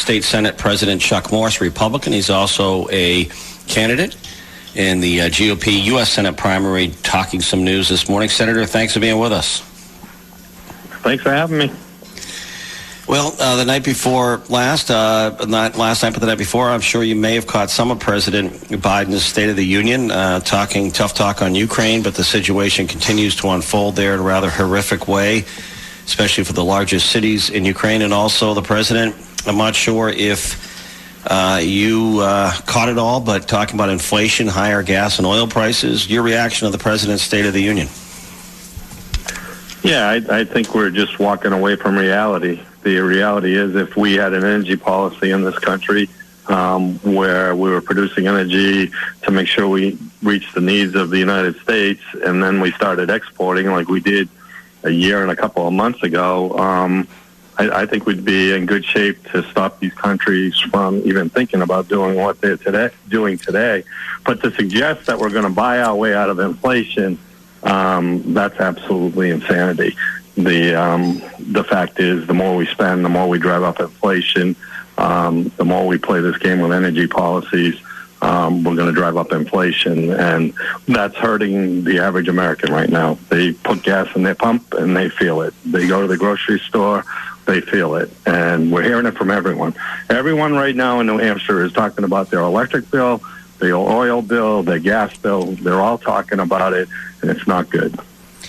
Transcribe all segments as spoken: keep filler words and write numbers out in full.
State Senate President Chuck Morse, Republican. He's also a candidate in the uh, G O P U S Senate primary, talking some news this morning. Senator, thanks for being with us. Thanks for having me. Well, uh, the night before last, uh, not last night, but the night before, I'm sure you may have caught some of President Biden's State of the Union, uh, talking tough talk on Ukraine, but the situation continues to unfold there in a rather horrific way, especially for the largest cities in Ukraine. And also the president, I'm not sure if uh, you uh, caught it all, but talking about inflation, higher gas and oil prices, your reaction to the president's State of the Union? Yeah, I, I think we're just walking away from reality. The reality is if we had an energy policy in this country um, where we were producing energy to make sure we reached the needs of the United States, and then we started exporting like we did a year and a couple of months ago, um, I, I think we'd be in good shape to stop these countries from even thinking about doing what they're today, doing today. But to suggest that we're going to buy our way out of inflation, um, that's absolutely insanity. The um, the fact is, the more we spend, the more we drive up inflation. Um, the more we play this game with energy policies, um, we're going to drive up inflation, and that's hurting the average American right now. They put gas in their pump, and they feel it. They go to the grocery store, they feel it, and we're hearing it from everyone. Everyone right now in New Hampshire is talking about their electric bill, their oil bill, their gas bill. They're all talking about it, and it's not good.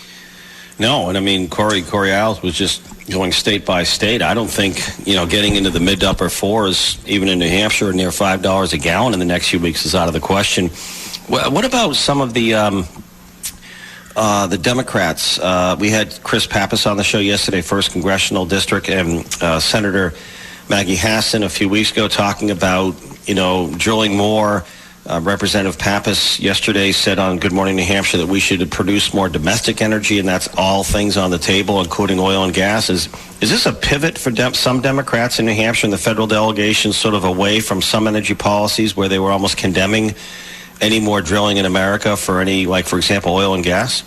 No, and I mean, Corey Corey Isles was just going state by state. I don't think, you know, getting into the mid to upper fours, even in New Hampshire, near five dollars a gallon in the next few weeks is out of the question. What about some of the um, uh, the Democrats? Uh, we had Chris Pappas on the show yesterday, first Congressional District, and uh, Senator Maggie Hassan a few weeks ago talking about, you know, drilling more. Uh, Representative Pappas yesterday said on Good Morning New Hampshire that we should produce more domestic energy, and that's all things on the table, including oil and gas. Is is this a pivot for dem- some Democrats in New Hampshire and the federal delegation, sort of away from some energy policies where they were almost condemning any more drilling in America for any, like, for example, oil and gas?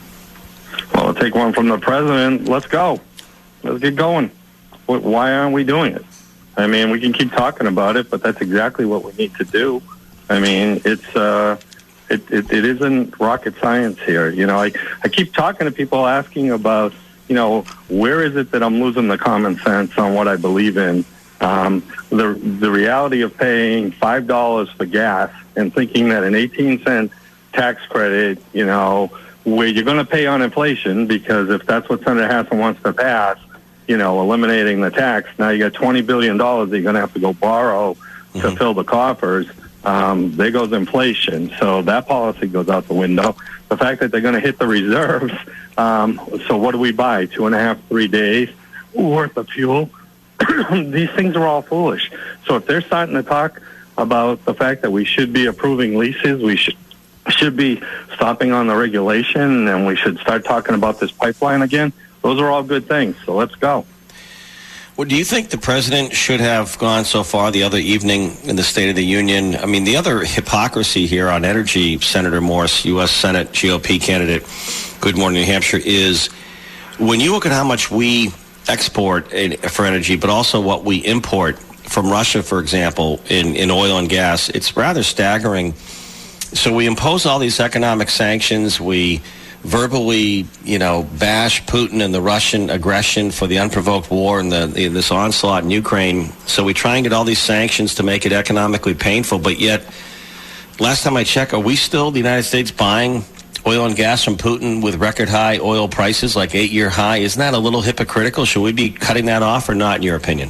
Well, I'll take one from the president. Let's go. Let's get going. Why aren't we doing it? I mean, we can keep talking about it, but that's exactly what we need to do. I mean, it's uh, it, it it isn't rocket science here. You know, I, I keep talking to people asking about, you know, where is it that I'm losing the common sense on what I believe in? Um, the the reality of paying five dollars for gas and thinking that an eighteen cent tax credit, you know, where you're going to pay on inflation, because if that's what Senator Hassan wants to pass, you know, eliminating the tax, now you got twenty billion dollars that you're going to have to go borrow mm-hmm. to fill the coffers. Um, there goes inflation. So that policy goes out the window. The fact that they're going to hit the reserves. Um, so what do we buy? Two and a half, three days worth of fuel. These things are all foolish. So if they're starting to talk about the fact that we should be approving leases, we should should be stopping on the regulation, and we should start talking about this pipeline again, those are all good things. So let's go. Well, do you think the president should have gone so far the other evening in the State of the Union? I mean, the other hypocrisy here on energy, Senator Morse, U S Senate G O P candidate, Good Morning New Hampshire, is when you look at how much we export for energy, but also what we import from Russia, for example, in, in oil and gas, it's rather staggering. So we impose all these economic sanctions. We verbally, you know, bash Putin and the Russian aggression for the unprovoked war and the, the this onslaught in Ukraine. So we try and get all these sanctions to make it economically painful. But yet, last time I checked, are we still, the United States, buying oil and gas from Putin with record high oil prices, like eight-year high? Isn't that a little hypocritical? Should we be cutting that off or not, in your opinion?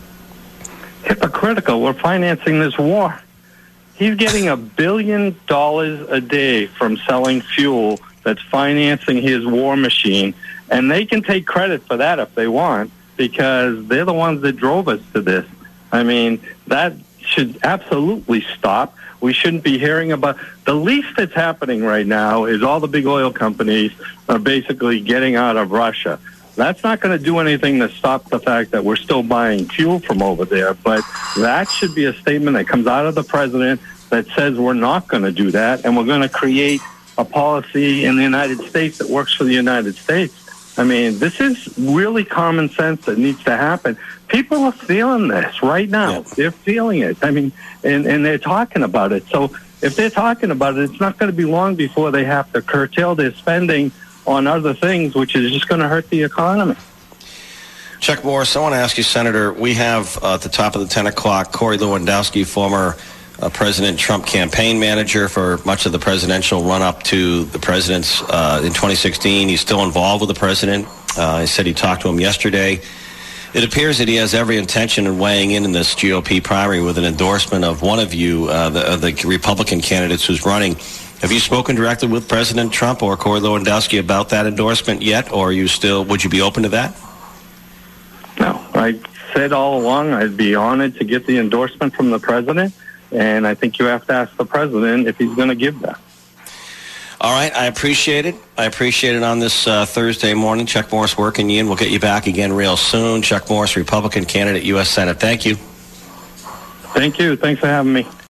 Hypocritical. We're financing this war. He's getting a billion dollars a day from selling fuel that's financing his war machine, and they can take credit for that if they want, because they're the ones that drove us to this. I mean, that should absolutely stop. We shouldn't be hearing about... The least that's happening right now is all the big oil companies are basically getting out of Russia. That's not going to do anything to stop the fact that we're still buying fuel from over there, but that should be a statement that comes out of the president that says we're not going to do that, and we're going to create a policy in the United States that works for the United States. I mean, this is really common sense that needs to happen. People are feeling this right now. Yeah. They're feeling it. I mean, and, and they're talking about it. So if they're talking about it, it's not going to be long before they have to curtail their spending on other things, which is just going to hurt the economy. Chuck Morris, I want to ask you, Senator, we have uh, at the top of the ten o'clock, Corey Lewandowski, former uh, President Trump campaign manager for much of the presidential run-up to the president's uh, in twenty sixteen. He's still involved with the president. Uh, he said he talked to him yesterday. It appears that he has every intention of weighing in in this G O P primary with an endorsement of one of you, uh, the, uh, the Republican candidates who's running. Have you spoken directly with President Trump or Corey Lewandowski about that endorsement yet, or are you still, would you be open to that? No, I said all along I'd be honored to get the endorsement from the president, and I think you have to ask the president if he's going to give that. All right, I appreciate it. I appreciate it on this uh, Thursday morning. Chuck Morris working you in. We'll get you back again real soon. Chuck Morris, Republican candidate, U S Senate. Thank you. Thank you. Thanks for having me.